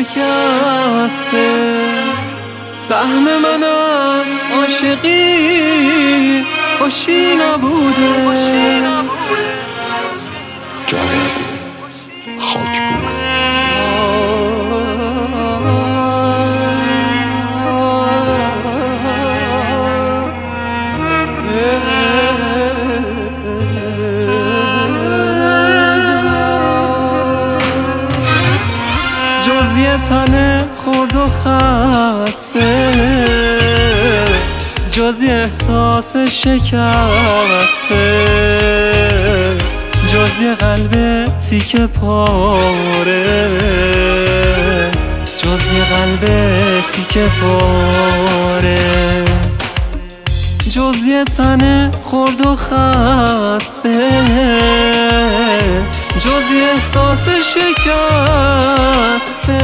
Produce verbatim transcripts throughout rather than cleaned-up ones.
شکسته. سهم من از عاشقی خوشی نبوده، جاوید خاکپور. جز یه تن خورد و خسته، جز یه احساس شکسته، جز یه قلب تیکه پاره، جز یه قلب تیکه پاره، جز یه تن خورد و خسته، جز یه احساس شکسته،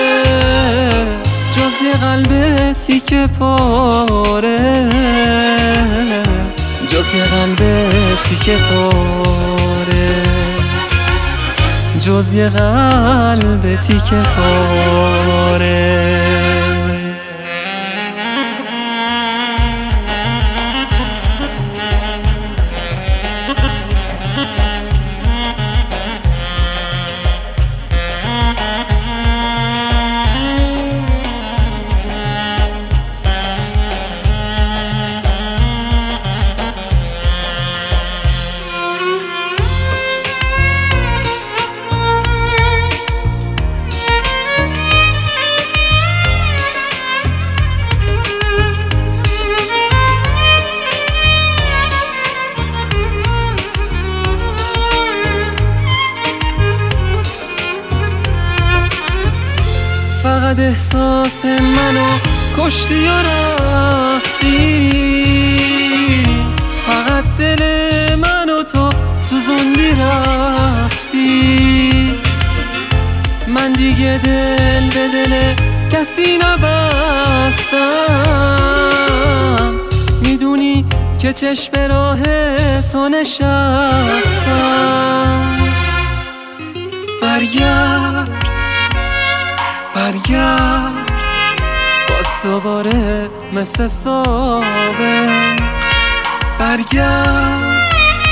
جز یه قلب تیکه پاره، جز یه قلب تیکه پاره، جز یه قلب تیکه پاره. فقط احساس منو کشتی و رفتی، فقط دل منو تو سوزوندی رفتی. من دیگه دل به دل کسی نبستم، میدونی که چشم به راه تو نشستم. برگرد برگرد باز دوباره مثل سابق، برگرد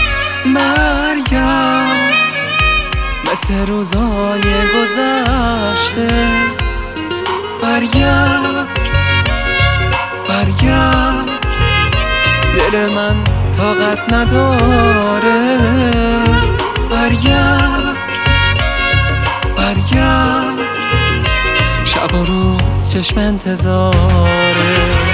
برگرد مثل روزای گذشته، برگرد برگرد دل من طاقت نداره، برگرد برگرد شب و روز چشم انتظاره.